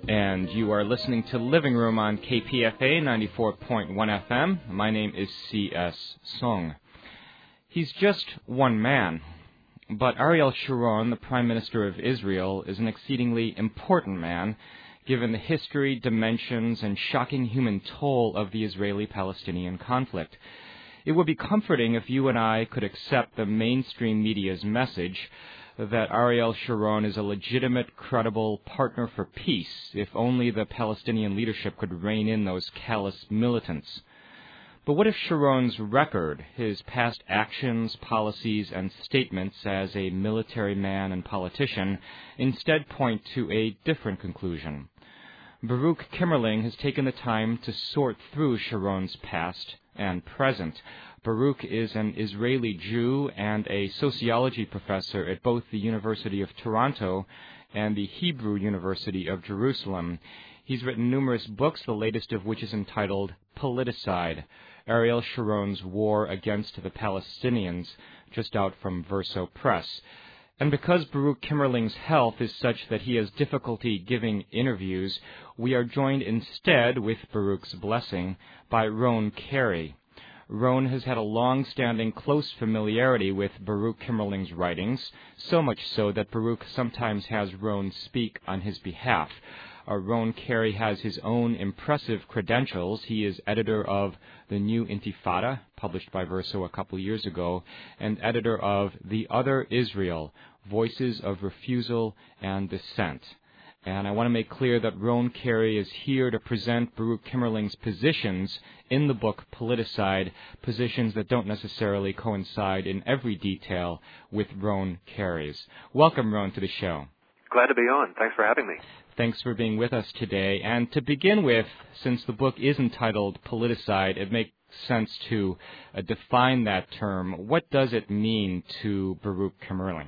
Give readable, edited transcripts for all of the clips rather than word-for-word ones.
And you are listening to Living Room on KPFA 94.1 FM. My name is C.S. Song. He's just one man, but Ariel Sharon, the Prime Minister of Israel, is an exceedingly important man, given the history, dimensions, and shocking human toll of the Israeli-Palestinian conflict. It would be comforting if you and I could accept the mainstream media's message that Ariel Sharon is a legitimate, credible partner for peace, if only the Palestinian leadership could rein in those callous militants. But what if Sharon's record, his past actions, policies, and statements as a military man and politician, instead point to a different conclusion? Baruch Kimmerling has taken the time to sort through Sharon's past and present. Baruch is an Israeli Jew and a sociology professor at both the University of Toronto and the Hebrew University of Jerusalem. He's written numerous books, the latest of which is entitled Politicide, Ariel Sharon's War Against the Palestinians, just out from Verso Press. And because Baruch Kimmerling's health is such that he has difficulty giving interviews, we are joined instead, with Baruch's blessing, by Ron Carey. Ron has had a long-standing close familiarity with Baruch Kimmerling's writings, so much so that Baruch sometimes has Ron speak on his behalf. Ron Carey has his own impressive credentials. He is editor of The New Intifada, published by Verso a couple years ago, and editor of The Other Israel, Voices of Refusal and Dissent. And I want to make clear that Ron Carey is here to present Baruch Kimmerling's positions in the book Politicide, positions that don't necessarily coincide in every detail with Ron Carey's. Welcome, Ron, to the show. Glad to be on. Thanks for having me. Thanks for being with us today. And to begin with, since the book is entitled Politicide, it makes sense to define that term. What does it mean to Baruch Kimmerling?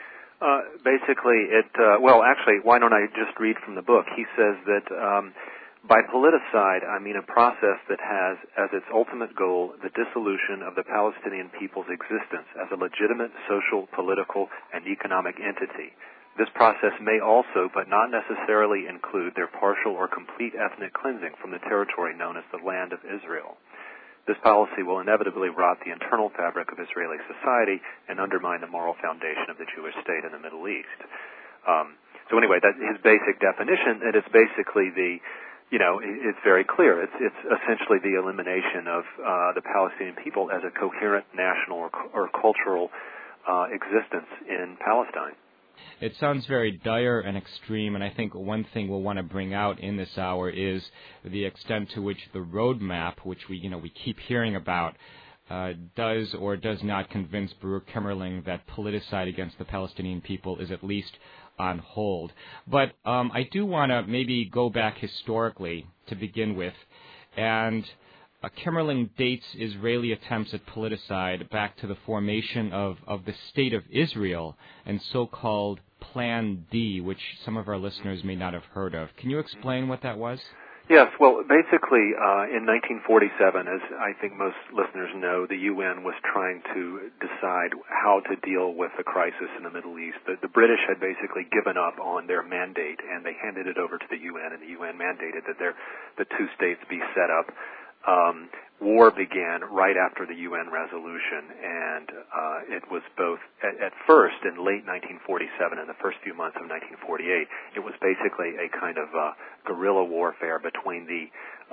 Actually, why don't I just read from the book? He says that by politicide, I mean a process that has as its ultimate goal the dissolution of the Palestinian people's existence as a legitimate social, political, and economic entity. This process may also, but not necessarily, include their partial or complete ethnic cleansing from the territory known as the Land of Israel. This policy will inevitably rot the internal fabric of Israeli society and undermine the moral foundation of the Jewish state in the Middle East. So anyway, that's his basic definition, and it's basically it's very clear. It's essentially the elimination of the Palestinian people as a coherent national or cultural existence in Palestine. It sounds very dire and extreme, and I think one thing we'll want to bring out in this hour is the extent to which the roadmap, which we keep hearing about, does or does not convince Baruch Kimmerling that politicide against the Palestinian people is at least on hold. But I do want to maybe go back historically to begin with, and Kimmerling dates Israeli attempts at politicide back to the formation of the State of Israel and so-called Plan D, which some of our listeners may not have heard of. Can you explain what that was? Yes, well, basically, in 1947, as I think most listeners know, the UN was trying to decide how to deal with the crisis in the Middle East. The British had basically given up on their mandate, and they handed it over to the UN, and the UN mandated that the two states be set up. War began right after the UN resolution, and it was both, at first, in late 1947 and the first few months of 1948, it was basically a kind of guerrilla warfare between it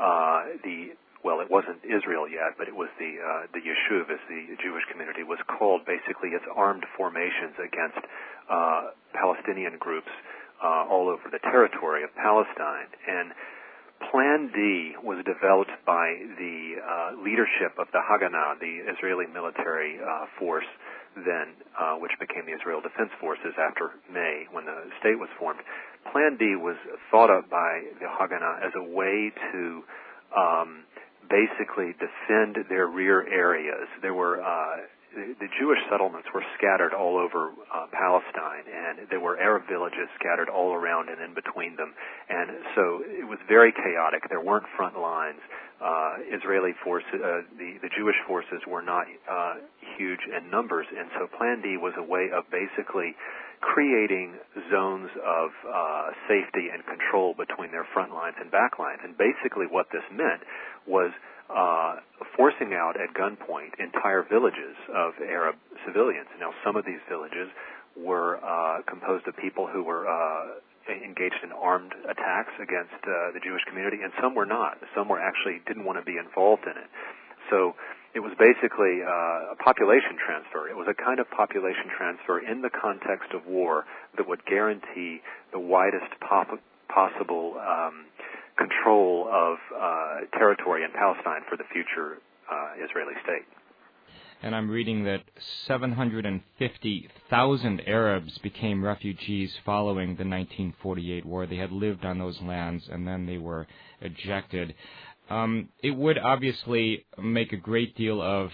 wasn't Israel yet, but it was the Yishuv, as the Jewish community was called. Basically, it's armed formations against Palestinian groups all over the territory of Palestine. And Plan D was developed by the leadership of the Haganah, the Israeli military force then, which became the Israel Defense Forces after May, when the state was formed. Plan D was thought up by the Haganah as a way to basically defend their rear areas. There were the Jewish settlements were scattered all over Palestine, and there were Arab villages scattered all around and in between them. And so it was very chaotic. There weren't front lines. Israeli forces, the Jewish forces were not huge in numbers. And so Plan D was a way of basically creating zones of safety and control between their front lines and back lines. And basically what this meant was forcing out at gunpoint entire villages of Arab civilians. Now, some of these villages were composed of people who were engaged in armed attacks against the Jewish community, and some were not. Some were actually didn't want to be involved in it. So it was basically a population transfer. It was a kind of population transfer in the context of war that would guarantee the widest possible control of territory in Palestine for the future Israeli state. And I'm reading that 750,000 Arabs became refugees following the 1948 war. They had lived on those lands, and then they were ejected. It would obviously make a great deal of...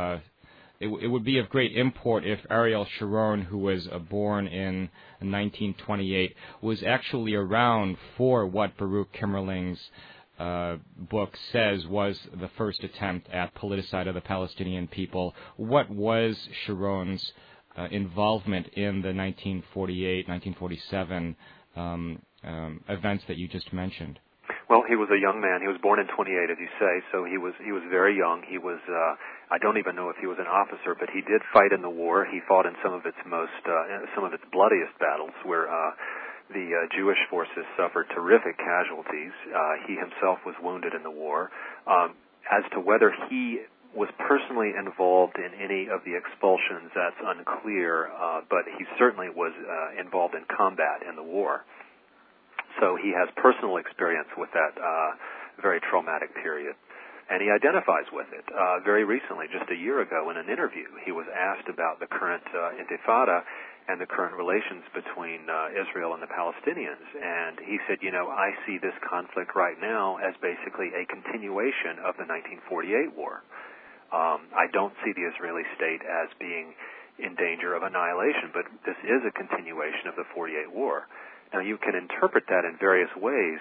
It would be of great import if Ariel Sharon, who was born in 1928, was actually around for what Baruch Kimmerling's book says was the first attempt at politicide of the Palestinian people. What was Sharon's involvement in the 1948, 1947 events that you just mentioned? Well, he was a young man. He was born in 28, as you say, so he was very young. He was I don't even know if he was an officer, but he did fight in the war. He fought in some of its bloodiest battles, where the Jewish forces suffered terrific casualties. He himself was wounded in the war. As to whether he was personally involved in any of the expulsions, that's unclear, but he certainly was involved in combat in the war. So he has personal experience with that very traumatic period. And he identifies with it. Very recently, just a year ago, in an interview, he was asked about the current intifada and the current relations between Israel and the Palestinians. And he said, I see this conflict right now as basically a continuation of the 1948 war. I don't see the Israeli state as being in danger of annihilation, but this is a continuation of the 48 war. Now, you can interpret that in various ways,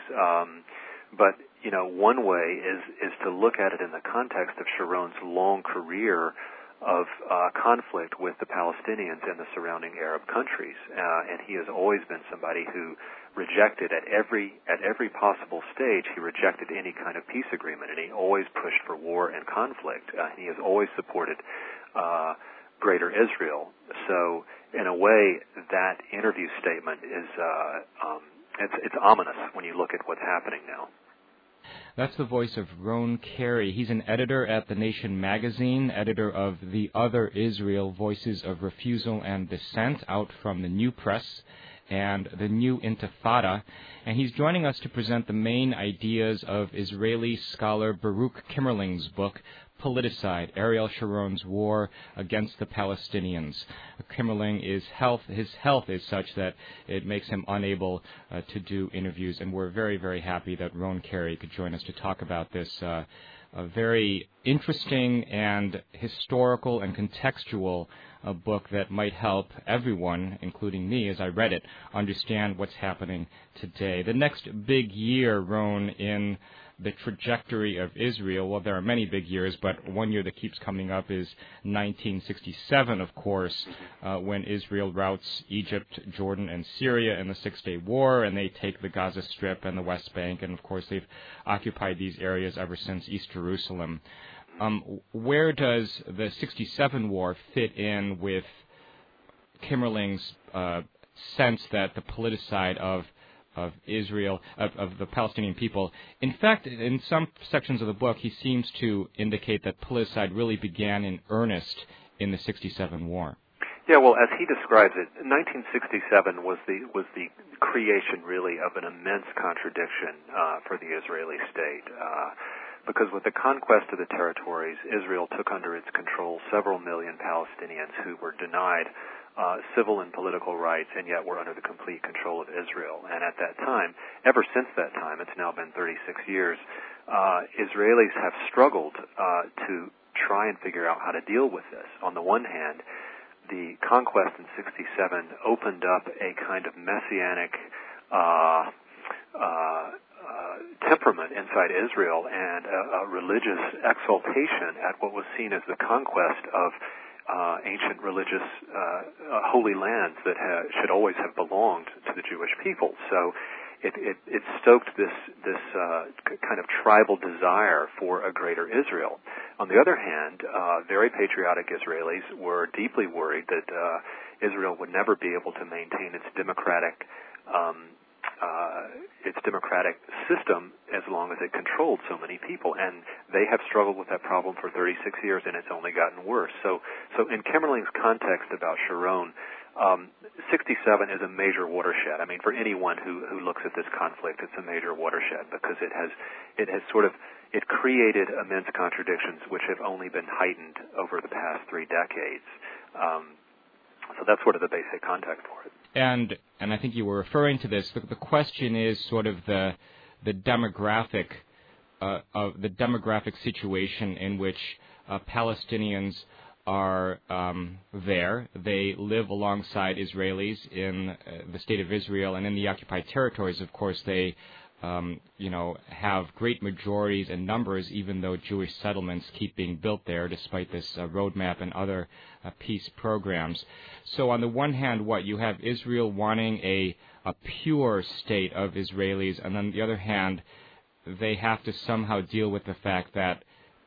but one way is to look at it in the context of Sharon's long career of conflict with the Palestinians and the surrounding Arab countries, and he has always been somebody who rejected at every possible stage. He rejected any kind of peace agreement, and he always pushed for war and conflict. He has always supported Greater Israel. So, in a way, that interview statement is it's ominous when you look at what's happening now. That's the voice of Ron Carey. He's an editor at The Nation magazine, editor of The Other Israel, Voices of Refusal and Dissent, out from the New Press and the New Intifada. And he's joining us to present the main ideas of Israeli scholar Baruch Kimmerling's book, Politicide, Ariel Sharon's War Against the Palestinians. Kimmerling, his health is such that it makes him unable to do interviews, and we're very, very happy that Ron Carey could join us to talk about this a very interesting and historical and contextual book that might help everyone, including me, as I read it, understand what's happening today. The next big year, Ron, in the trajectory of Israel, well, there are many big years, but one year that keeps coming up is 1967, of course, when Israel routs Egypt, Jordan, and Syria in the Six-Day War, and they take the Gaza Strip and the West Bank, and of course they've occupied these areas ever since East Jerusalem. Where does the 67 war fit in with Kimmerling's sense that the politicide of Israel, of the Palestinian people? In fact, in some sections of the book, he seems to indicate that politicide really began in earnest in the 67 war. Yeah, well, as he describes it, 1967 was the creation, really, of an immense contradiction for the Israeli state. Because with the conquest of the territories, Israel took under its control several million Palestinians who were denied civil and political rights, and yet were under the complete control of Israel. And at that time, ever since that time, it's now been 36 years, Israelis have struggled to try and figure out how to deal with this. On the one hand, the conquest in 67 opened up a kind of messianic temperament inside Israel and a religious exaltation at what was seen as the conquest of ancient religious holy lands that should always have belonged to the Jewish people. So it stoked this kind of tribal desire for a greater Israel. On the other hand, very patriotic Israelis were deeply worried that Israel would never be able to maintain its democratic system as long as it controlled so many people, and they have struggled with that problem for 36 years, and it's only gotten worse. So in Kimmerling's context about Sharon, 67 is a major watershed. I mean, for anyone who looks at this conflict, it's a major watershed because it created immense contradictions which have only been heightened over the past 3 decades. So that's sort of the basic context for it. And I think you were referring to this. The question is sort of the demographic situation in which Palestinians are there. They live alongside Israelis in the state of Israel, and in the occupied territories, of course, they have great majorities and numbers, even though Jewish settlements keep being built there, despite this roadmap and other peace programs. So on the one hand, you have Israel wanting a pure state of Israelis, and on the other hand, they have to somehow deal with the fact that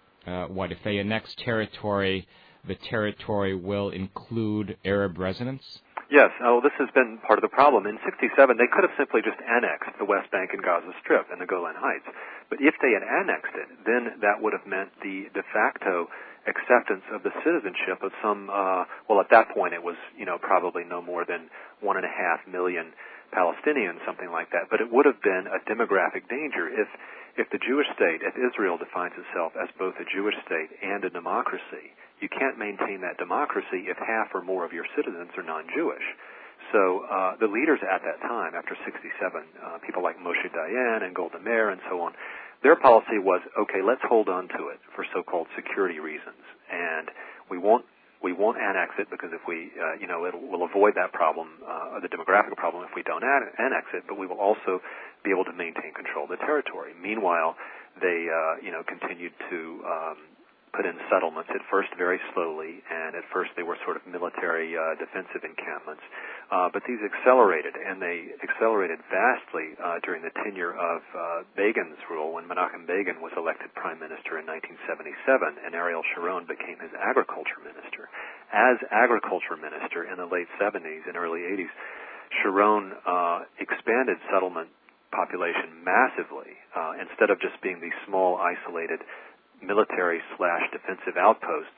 if they annex territory, the territory will include Arab residents? Yes. This has been part of the problem. In 67, they could have simply just annexed the West Bank and Gaza Strip and the Golan Heights. But if they had annexed it, then that would have meant the de facto acceptance of the citizenship of some, at that point it was, probably no more than 1.5 million Palestinians, something like that. But it would have been a demographic danger if the Jewish state, if Israel defines itself as both a Jewish state and a democracy. You can't maintain that democracy if half or more of your citizens are non-Jewish. So the leaders at that time, after 67, people like Moshe Dayan and Golda Meir and so on, their policy was, okay, let's hold on to it for so-called security reasons, and we won't annex it because if we, we'll avoid that problem, the demographic problem, if we don't annex it. But we will also be able to maintain control of the territory. Meanwhile, they, continued to put in settlements, at first very slowly, and at first they were sort of military defensive encampments. But these accelerated, and they accelerated vastly during the tenure of Begin's rule, when Menachem Begin was elected prime minister in 1977, and Ariel Sharon became his agriculture minister. As agriculture minister in the late 70s and early 80s, Sharon expanded settlement population massively. Instead of just being these small, isolated military/defensive outposts,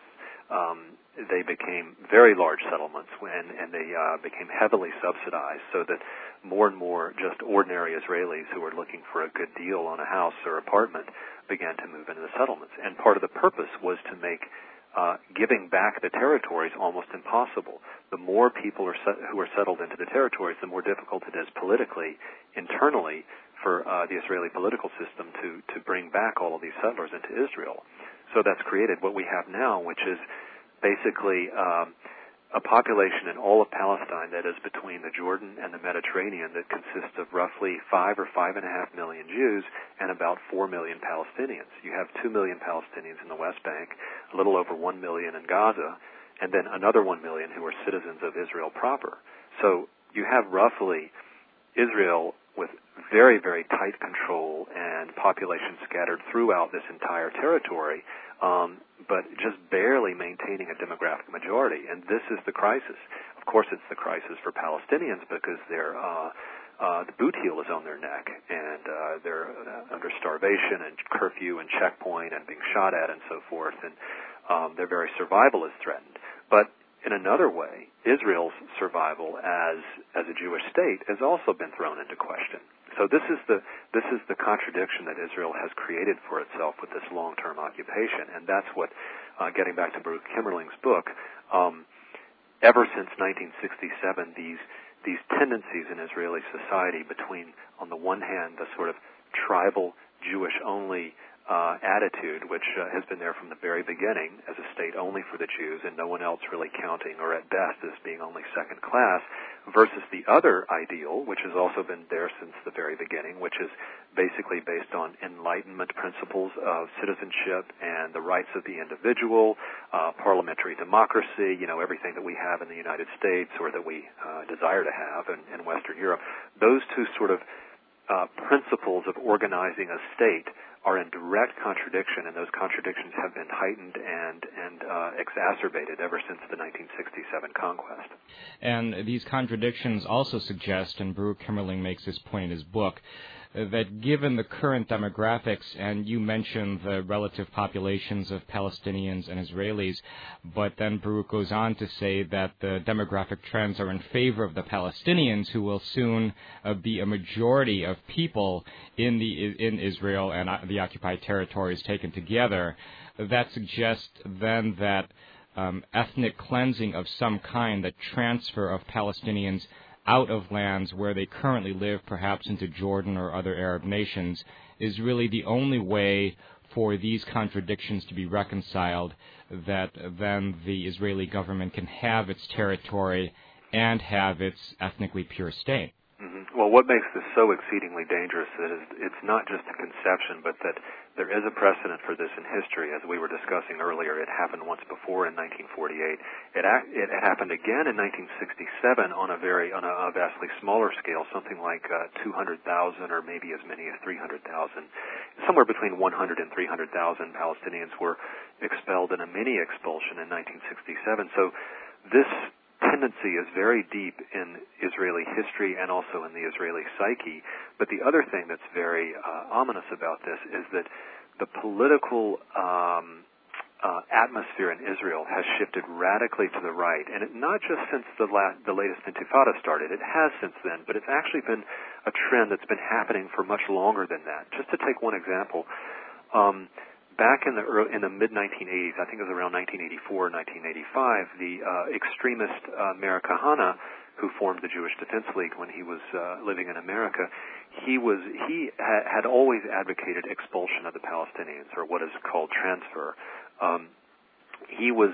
they became very large settlements, and they became heavily subsidized, so that more and more just ordinary Israelis who were looking for a good deal on a house or apartment began to move into the settlements. And part of the purpose was to make giving back the territories almost impossible. The more people who are settled into the territories, the more difficult it is politically, internally, for the Israeli political system to bring back all of these settlers into Israel. So that's created what we have now, which is basically a population in all of Palestine that is between the Jordan and the Mediterranean that consists of roughly 5 or 5.5 million Jews and about 4 million Palestinians. You have 2 million Palestinians in the West Bank, a little over 1 million in Gaza, and then another 1 million who are citizens of Israel proper. So you have roughly Israel with very, very tight control and population scattered throughout this entire territory, but just barely maintaining a demographic majority. And this is the crisis. Of course, it's the crisis for Palestinians because they're the boot heel is on their neck, and they're under starvation and curfew and checkpoint and being shot at and so forth, and their very survival is threatened. But in another way, Israel's survival as a Jewish state has also been thrown into question. So this is the contradiction that Israel has created for itself with this long-term occupation, and that's what, getting back to Baruch Kimmerling's book, ever since 1967, these tendencies in Israeli society between, on the one hand, the sort of tribal Jewish-only attitude, which has been there from the very beginning as a state only for the Jews and no one else really counting, or at best as being only second class, versus the other ideal, which has also been there since the very beginning, which is basically based on Enlightenment principles of citizenship and the rights of the individual, parliamentary democracy, everything that we have in the United States or that we desire to have in Western Europe. Those two sort of principles of organizing a state are in direct contradiction, and those contradictions have been heightened and exacerbated ever since the 1967 conquest. And these contradictions also suggest, and Baruch Kimmerling makes this point in his book, that given the current demographics, and you mentioned the relative populations of Palestinians and Israelis, but then Baruch goes on to say that the demographic trends are in favor of the Palestinians, who will soon be a majority of people in Israel and the occupied territories taken together. That suggests then that ethnic cleansing of some kind, the transfer of Palestinians out of lands where they currently live, perhaps into Jordan or other Arab nations, is really the only way for these contradictions to be reconciled, that then the Israeli government can have its territory and have its ethnically pure state. Mm-hmm. Well, what makes this so exceedingly dangerous is it's not just a conception, but that there is a precedent for this in history. As we were discussing earlier, it happened once before in 1948. It happened again in 1967 on a vastly smaller scale, something like 200,000 or maybe as many as 300,000. Somewhere between 100 and 300,000 Palestinians were expelled in a mini expulsion in 1967. So this tendency is very deep in Israeli history and also in the Israeli psyche. But the other thing that's very ominous about this is that the political atmosphere in Israel has shifted radically to the right, and not just since the latest Intifada started. It has since then, but it's actually been a trend that's been happening for much longer than that. Just to take one example, back in the mid-1980s, I think it was around 1984, 1985, the extremist Meir Kahane, who formed the Jewish Defense League when he was living in America, he had always advocated expulsion of the Palestinians, or what is called transfer. He was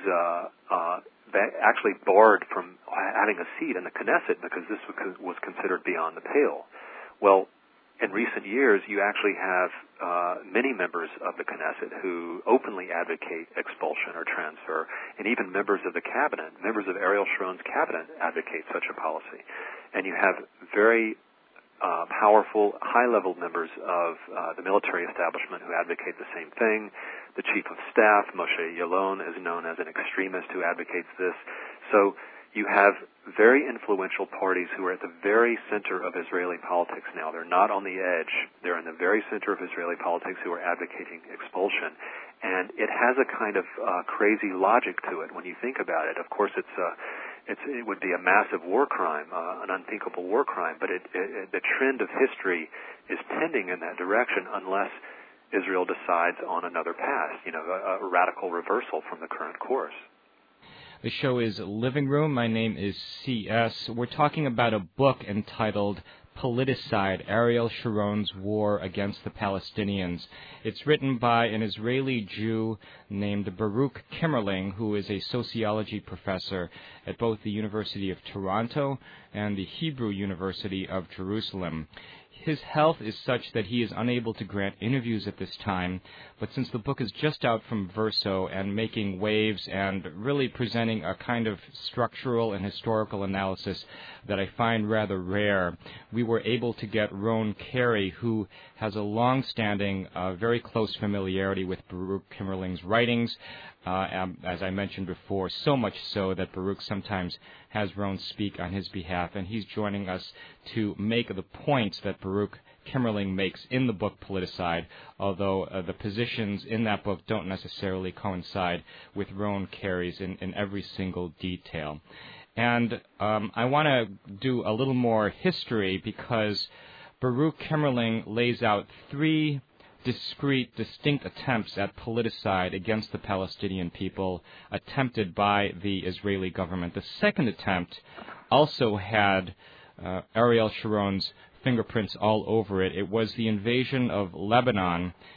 actually barred from having a seat in the Knesset because this was considered beyond the pale. Well, in recent years, you actually have many members of the Knesset who openly advocate expulsion or transfer, and even members of the cabinet, members of Ariel Sharon's cabinet, advocate such a policy. And you have very powerful, high-level members of the military establishment who advocate the same thing. The chief of staff, Moshe Yalon, is known as an extremist who advocates this. So you have very influential parties who are at the very center of Israeli politics now. They're not on the edge. They're in the very center of Israeli politics who are advocating expulsion. And it has a kind of crazy logic to it when you think about it. Of course, it would be a massive war crime, an unthinkable war crime, but the trend of history is tending in that direction unless Israel decides on another path, a radical reversal from the current course. The show is Living Room. My name is C.S. We're talking about a book entitled Politicide, Ariel Sharon's War Against the Palestinians. It's written by an Israeli Jew named Baruch Kimmerling, who is a sociology professor at both the University of Toronto and the Hebrew University of Jerusalem. His health is such that he is unable to grant interviews at this time, but since the book is just out from Verso and making waves and really presenting a kind of structural and historical analysis that I find rather rare, we were able to get Ron Carey, who has a long-standing, very close familiarity with Baruch Kimmerling's writings, as I mentioned before, so much so that Baruch sometimes has Ron speak on his behalf, and he's joining us to make the points that Baruch Kimmerling makes in the book Politicide, although the positions in that book don't necessarily coincide with Ron Carey's in every single detail. And I want to do a little more history because Baruch Kimmerling lays out three distinct attempts at politicide against the Palestinian people attempted by the Israeli government. The second attempt also had Ariel Sharon's fingerprints all over it. It was the invasion of Lebanon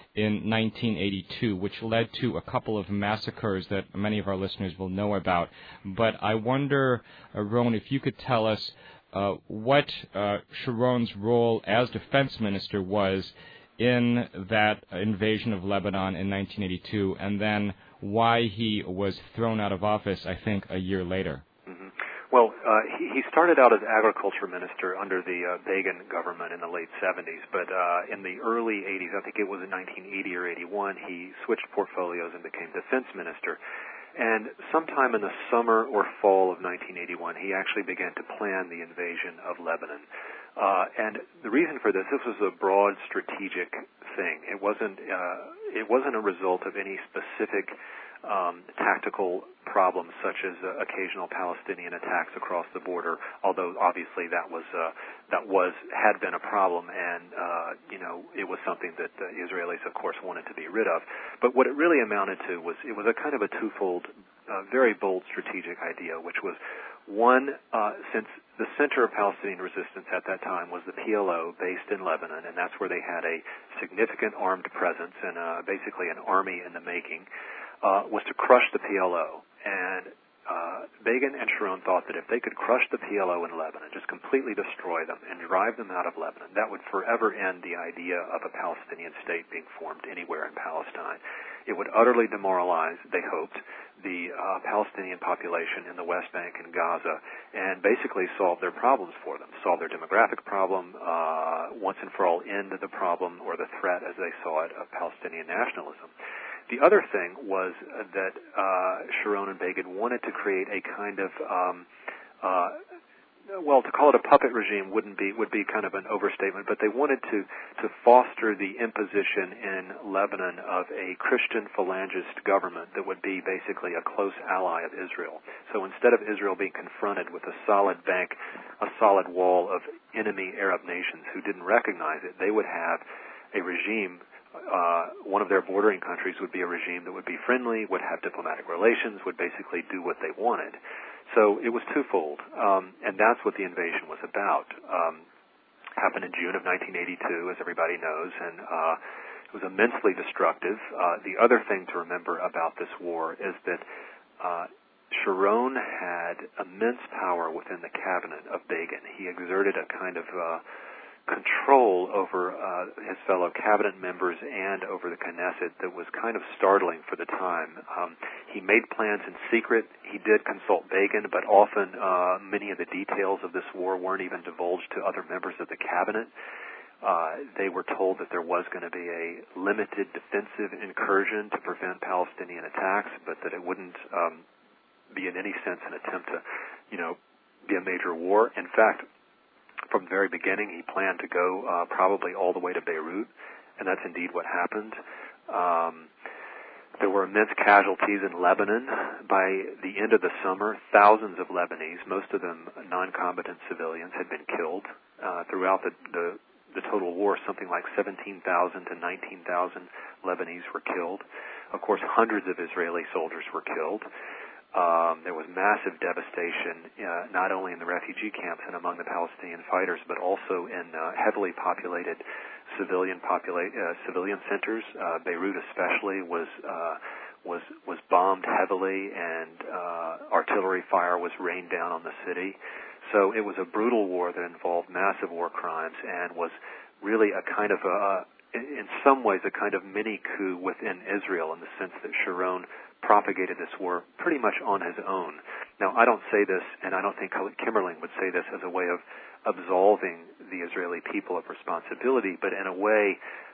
in 1982, which led to a couple of massacres that many of our listeners will know about. But I wonder, Ron, if you could tell us what Sharon's role as defense minister was in that invasion of Lebanon in 1982, and then why he was thrown out of office, I think, a year later. Mm-hmm. Well, he started out as agriculture minister under the Begin government in the late 70s, but in the early 80s, I think it was in 1980 or 81, he switched portfolios and became defense minister. And sometime in the summer or fall of 1981, he actually began to plan the invasion of Lebanon. And the reason for this was a broad strategic thing. It wasn't a result of any specific tactical problems such as occasional Palestinian attacks across the border, although obviously that had been a problem, and it was something that the Israelis, of course, wanted to be rid of. But what it really amounted to was it was a kind of a twofold, very bold strategic idea, which was one, since the center of Palestinian resistance at that time was the PLO based in Lebanon, and that's where they had a significant armed presence and basically an army in the making, was to crush the PLO. And Begin and Sharon thought that if they could crush the PLO in Lebanon, just completely destroy them and drive them out of Lebanon, that would forever end the idea of a Palestinian state being formed anywhere in Palestine. It would utterly demoralize, they hoped, the Palestinian population in the West Bank and Gaza, and basically solve their problems for them, solve their demographic problem, once and for all end the problem or the threat, as they saw it, of Palestinian nationalism. The other thing was that Sharon and Begin wanted to create a kind of, to call it a puppet regime would be kind of an overstatement, but they wanted to foster the imposition in Lebanon of a Christian phalangist government that would be basically a close ally of Israel. So instead of Israel being confronted with a solid bank, a solid wall of enemy Arab nations who didn't recognize it, they would have a regime. One of their bordering countries would be a regime that would be friendly, would have diplomatic relations, would basically do what they wanted. So it was twofold, and that's what the invasion was about. Happened in June of 1982, as everybody knows, and it was immensely destructive. The other thing to remember about this war is that Sharon had immense power within the cabinet of Begin. He exerted a kind of control over his fellow cabinet members and over the Knesset that was kind of startling for the time. He made plans in secret. He did consult Begin, but often many of the details of this war weren't even divulged to other members of the cabinet. They were told that there was going to be a limited defensive incursion to prevent Palestinian attacks, but that it wouldn't be in any sense an attempt to, be a major war. In fact, from the very beginning, he planned to go probably all the way to Beirut, and that's indeed what happened. There were immense casualties in Lebanon. By the end of the summer, thousands of Lebanese, most of them non-combatant civilians, had been killed. Throughout the total war, something like 17,000 to 19,000 Lebanese were killed. Of course, hundreds of Israeli soldiers were killed. There was massive devastation, not only in the refugee camps and among the Palestinian fighters, but also in heavily populated civilian centers. Beirut, especially, was bombed heavily, and artillery fire was rained down on the city. So it was a brutal war that involved massive war crimes and was really a kind of in some ways, a kind of mini coup within Israel, in the sense that Sharon propagated this war pretty much on his own. Now, I don't say this, and I don't think Kimmerling would say this as a way of absolving the Israeli people of responsibility, but in a way,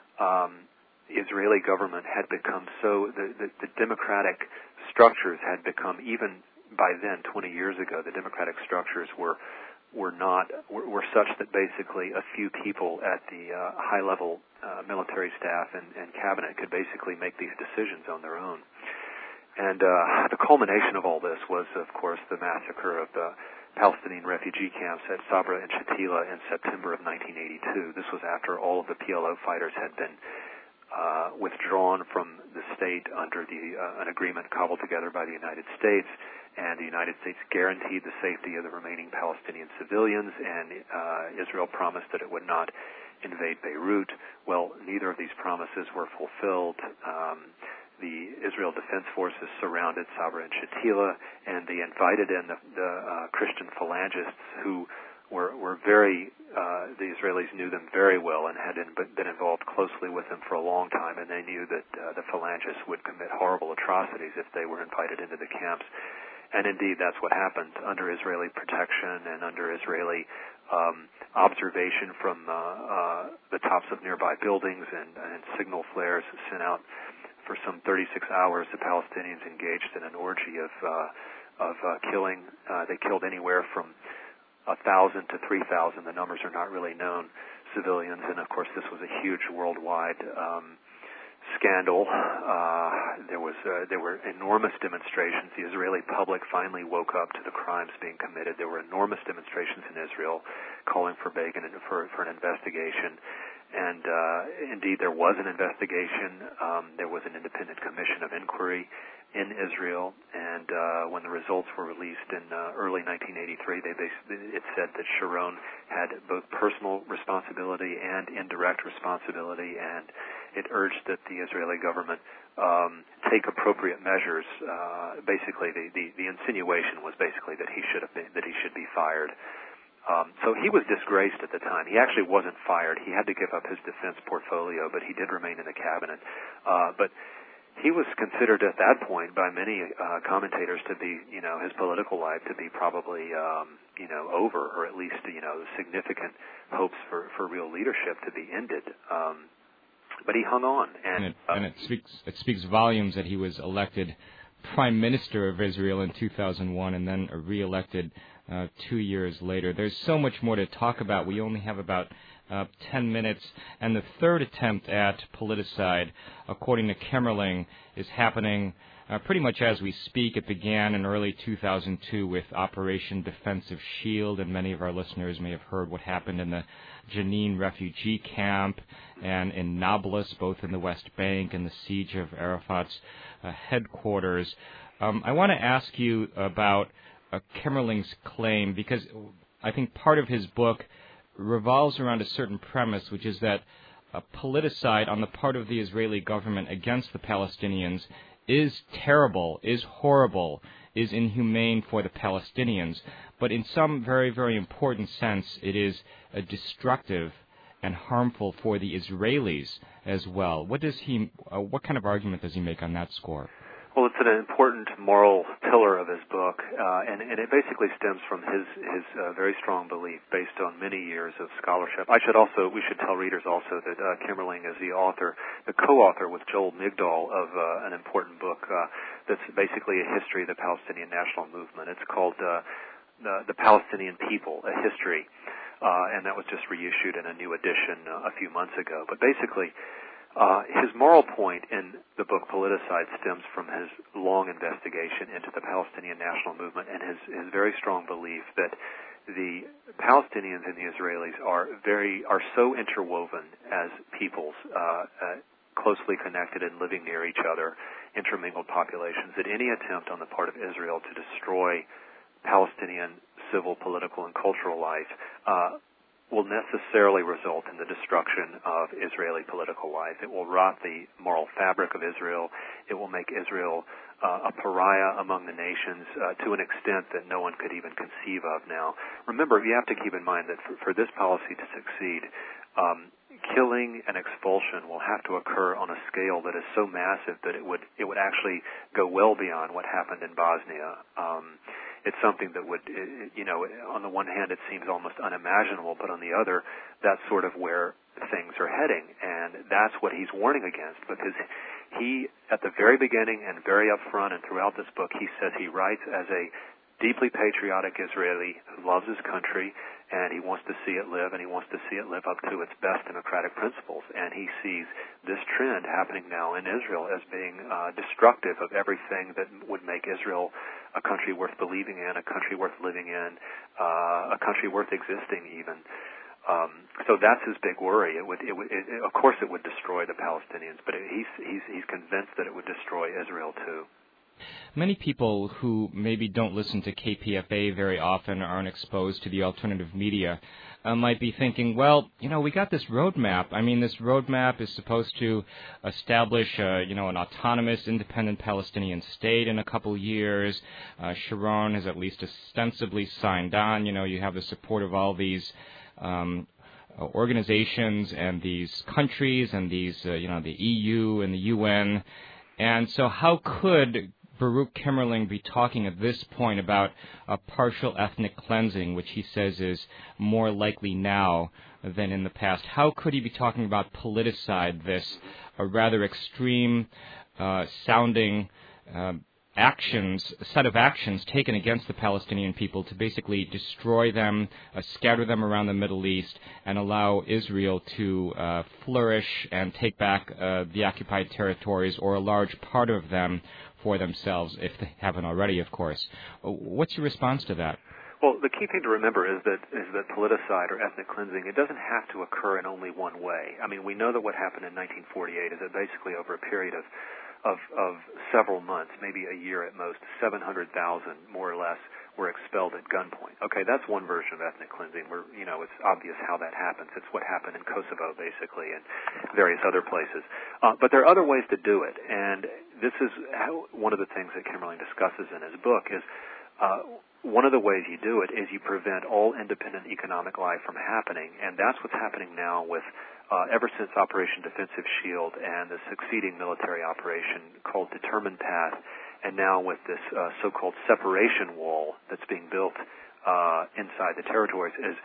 the Israeli government had become the democratic structures had become, even by then, 20 years ago, the democratic structures were such that basically a few people at the high-level military staff and cabinet could basically make these decisions on their own. And the culmination of all this was, of course, the massacre of the Palestinian refugee camps at Sabra and Shatila in September of 1982. This was after all of the PLO fighters had been withdrawn from the state under an agreement cobbled together by the United States, and the United States guaranteed the safety of the remaining Palestinian civilians, and Israel promised that it would not invade Beirut. Well, neither of these promises were fulfilled. The Israel Defense Forces surrounded Sabra and Shatila, and they invited in the Christian phalangists who were very, the Israelis knew them very well and had been involved closely with them for a long time, and they knew that the phalangists would commit horrible atrocities if they were invited into the camps. And indeed, that's what happened. Under Israeli protection and under Israeli observation from the tops of nearby buildings and signal flares sent out for some 36 hours, the Palestinians engaged in an orgy of killing. They killed anywhere from 1,000 to 3,000. The numbers are not really known. Civilians, and of course, this was a huge worldwide scandal. There were enormous demonstrations. The Israeli public finally woke up to the crimes being committed. There were enormous demonstrations in Israel calling for Begin and for an investigation. And indeed, there was an investigation. There was an independent commission of inquiry in Israel, and when the results were released in early 1983, it said that Sharon had both personal responsibility and indirect responsibility, and it urged that the Israeli government take appropriate measures. Basically, the insinuation was basically that he should be fired. So he was disgraced at the time. He actually wasn't fired. He had to give up his defense portfolio, but he did remain in the cabinet. But he was considered at that point by many commentators to be, his political life to be probably, over, or at least, significant hopes for real leadership to be ended. But he hung on, and it speaks volumes that he was elected Prime Minister of Israel in 2001 and then re-elected 2 years later. There's so much more to talk about. We only have about 10 minutes, and the third attempt at politicide, according to Kemmerling, is happening pretty much as we speak. It began in early 2002 with Operation Defensive Shield, and many of our listeners may have heard what happened in the Jenin refugee camp and in Nablus, both in the West Bank, and the siege of Arafat's headquarters. I want to ask you about Kemmerling's claim, because I think part of his book revolves around a certain premise, which is that a politicide on the part of the Israeli government against the Palestinians is terrible, is horrible, is inhumane for the Palestinians, but in some very, very important sense, it is destructive and harmful for the Israelis as well. What kind of argument does he make on that score? Well, it's an important moral pillar of his book, and it basically stems from his very strong belief, based on many years of scholarship. We should tell readers also that Kemmerling is the co-author with Joel Migdal of an important book that's basically a history of the Palestinian national movement. It's called The Palestinian People, A History, and that was just reissued in a new edition a few months ago. But basically, his moral point in the book Politicide stems from his long investigation into the Palestinian national movement and his very strong belief that the Palestinians and the Israelis are so interwoven as peoples, closely connected and living near each other, intermingled populations, that any attempt on the part of Israel to destroy Palestinian civil, political, and cultural life will necessarily result in the destruction of Israeli political life. It will rot the moral fabric of Israel. It will make Israel a pariah among the nations to an extent that no one could even conceive of now. Remember, you have to keep in mind that for this policy to succeed, killing and expulsion will have to occur on a scale that is so massive that it would actually go well beyond what happened in Bosnia. It's something that would, on the one hand, it seems almost unimaginable, but on the other, that's sort of where things are heading. And that's what he's warning against, because he, at the very beginning and very upfront and throughout this book, he says he writes as a deeply patriotic Israeli who loves his country, and he wants to see it live, and he wants to see it live up to its best democratic principles. And he sees this trend happening now in Israel as being destructive of everything that would make Israel a country worth believing in, a country worth living in, a country worth existing even. So that's his big worry. Of course it would destroy the Palestinians, but he's convinced that it would destroy Israel too. Many people who maybe don't listen to KPFA very often, aren't exposed to the alternative media, might be thinking, well, we got this roadmap. I mean, this roadmap is supposed to establish, an autonomous, independent Palestinian state in a couple years. Sharon has at least ostensibly signed on. You have the support of all these organizations and these countries and these, the EU and the UN. And so how could Baruch Kimmerling be talking at this point about a partial ethnic cleansing, which he says is more likely now than in the past? How could he be talking about politicide, this a rather extreme sounding set of actions taken against the Palestinian people to basically destroy them, scatter them around the Middle East, and allow Israel to flourish and take back the occupied territories, or a large part of them, for themselves, if they haven't already, of course. What's your response to that? Well, the key thing to remember is that politicide or ethnic cleansing, it doesn't have to occur in only one way. I mean, we know that what happened in 1948 is that basically over a period of several months, maybe a year at most, 700,000 more or less were expelled at gunpoint. Okay, that's one version of ethnic cleansing where, it's obvious how that happens. It's what happened in Kosovo, basically, and various other places. But there are other ways to do it, and this is one of the things that Kimmerling discusses in his book is one of the ways you do it is you prevent all independent economic life from happening, and that's what's happening now with ever since Operation Defensive Shield and the succeeding military operation called Determined Path, and now with this so-called separation wall that's being built inside the territories, is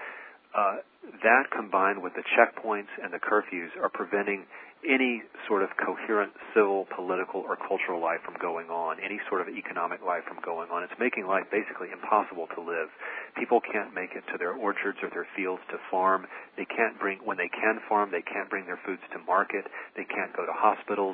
that combined with the checkpoints and the curfews are preventing any sort of coherent civil, political, or cultural life from going on, any sort of economic life from going on. It's making life basically impossible to live. People can't make it to their orchards or their fields to farm. When they can farm, they can't bring their foods to market. They can't go to hospitals.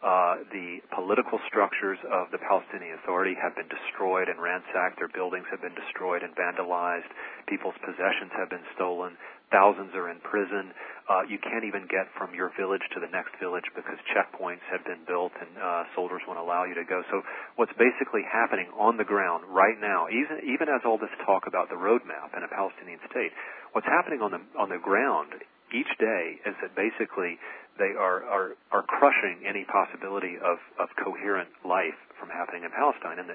The political structures of the Palestinian Authority have been destroyed and ransacked. Their buildings have been destroyed and vandalized. People's possessions have been stolen. Thousands are in prison. You can't even get from your village to the next village because checkpoints have been built and soldiers won't allow you to go. So what's basically happening on the ground right now, even as all this talk about the roadmap and a Palestinian state, what's happening on the ground each day is that basically they are crushing any possibility of coherent life from happening in Palestine. And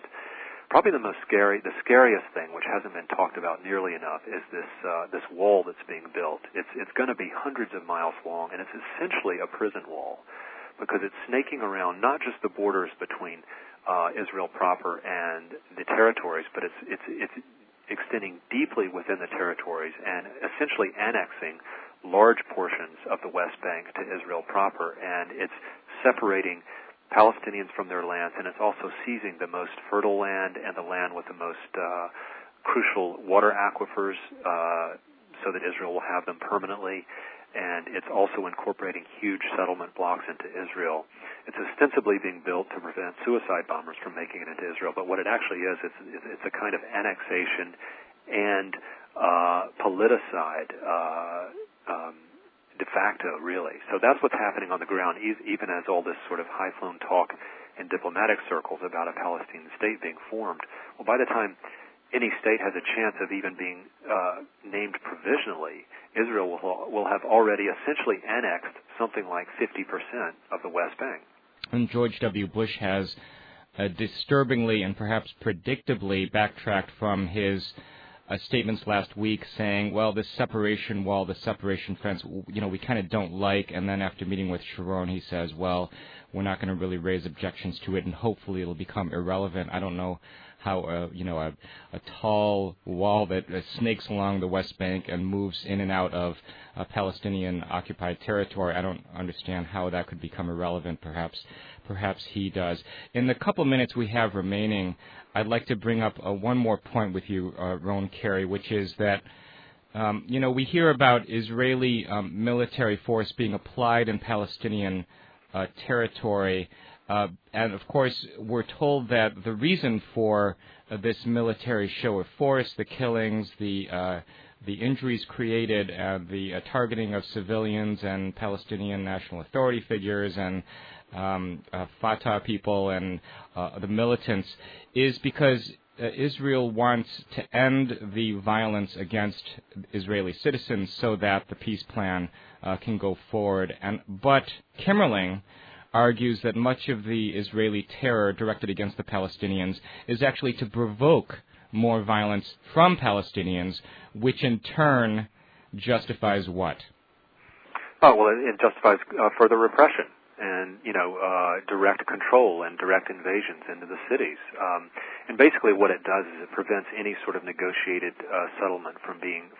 the scariest thing, which hasn't been talked about nearly enough, is this wall that's being built. It's going to be hundreds of miles long, and it's essentially a prison wall because it's snaking around not just the borders between Israel proper and the territories, but it's extending deeply within the territories and essentially annexing large portions of the West Bank to Israel proper, and it's separating Palestinians from their lands, and it's also seizing the most fertile land and the land with the most crucial water aquifers so that Israel will have them permanently, and it's also incorporating huge settlement blocks into Israel. It's ostensibly being built to prevent suicide bombers from making it into Israel, but what it actually is, it's a kind of annexation and politicide de facto, really. So that's what's happening on the ground, even as all this sort of high-flown talk in diplomatic circles about a Palestinian state being formed. Well, by the time any state has a chance of even being named provisionally, Israel will have already essentially annexed something like 50% of the West Bank. And George W. Bush has disturbingly and perhaps predictably backtracked from his statements last week saying, well, this separation wall, the separation fence, we kind of don't like. And then after meeting with Sharon, he says, well, we're not going to really raise objections to it, and hopefully it'll become irrelevant. I don't know how, a tall wall that snakes along the West Bank and moves in and out of Palestinian occupied territory, I don't understand how that could become irrelevant. Perhaps he does. In the couple minutes we have remaining, I'd like to bring up one more point with you, Ron Carey, which is that, we hear about Israeli military force being applied in Palestinian territory, and of course we're told that the reason for this military show of force, the killings, the injuries created, the targeting of civilians and Palestinian National Authority figures, and Fatah people and the militants is because Israel wants to end the violence against Israeli citizens so that the peace plan can go forward. But Kimmerling argues that much of the Israeli terror directed against the Palestinians is actually to provoke more violence from Palestinians, which in turn justifies what? Oh, well, it justifies further repression and, direct control and direct invasions into the cities. And basically what it does is it prevents any sort of negotiated settlement from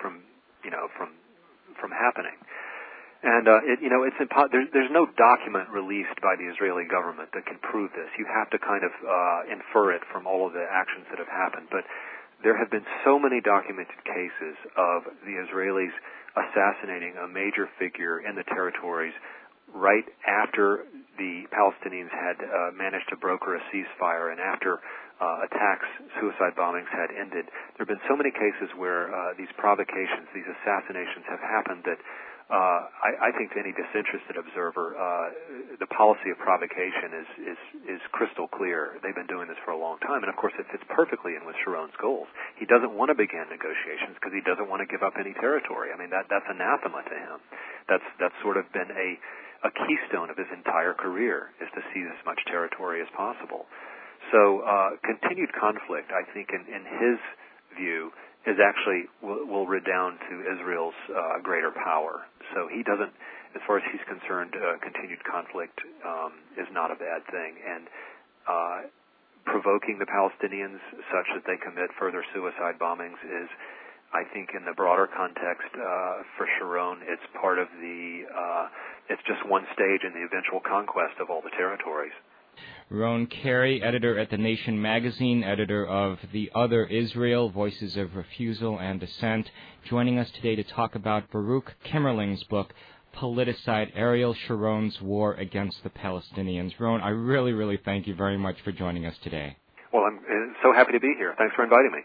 happening. And there's no document released by the Israeli government that can prove this. You have to kind of infer it from all of the actions that have happened. But there have been so many documented cases of the Israelis assassinating a major figure in the territories right after the Palestinians had managed to broker a ceasefire and after attacks, suicide bombings had ended. There have been so many cases where these provocations, these assassinations have happened that I think to any disinterested observer, the policy of provocation is crystal clear. They've been doing this for a long time, and of course it fits perfectly in with Sharon's goals. He doesn't want to begin negotiations because he doesn't want to give up any territory. I mean, that's anathema to him. That's sort of been a keystone of his entire career, is to seize as much territory as possible. So continued conflict, I think, in his view, is actually will redound to Israel's greater power. So he doesn't, as far as he's concerned, continued conflict is not a bad thing. And provoking the Palestinians such that they commit further suicide bombings is, I think, in the broader context for Sharon, it's part of it's just one stage in the eventual conquest of all the territories. Ron Carey, editor at The Nation magazine, editor of The Other Israel, Voices of Refusal and Dissent, joining us today to talk about Baruch Kimmerling's book, Politicide, Ariel Sharon's War Against the Palestinians. Ron, I really, really thank you very much for joining us today. Well, I'm so happy to be here. Thanks for inviting me.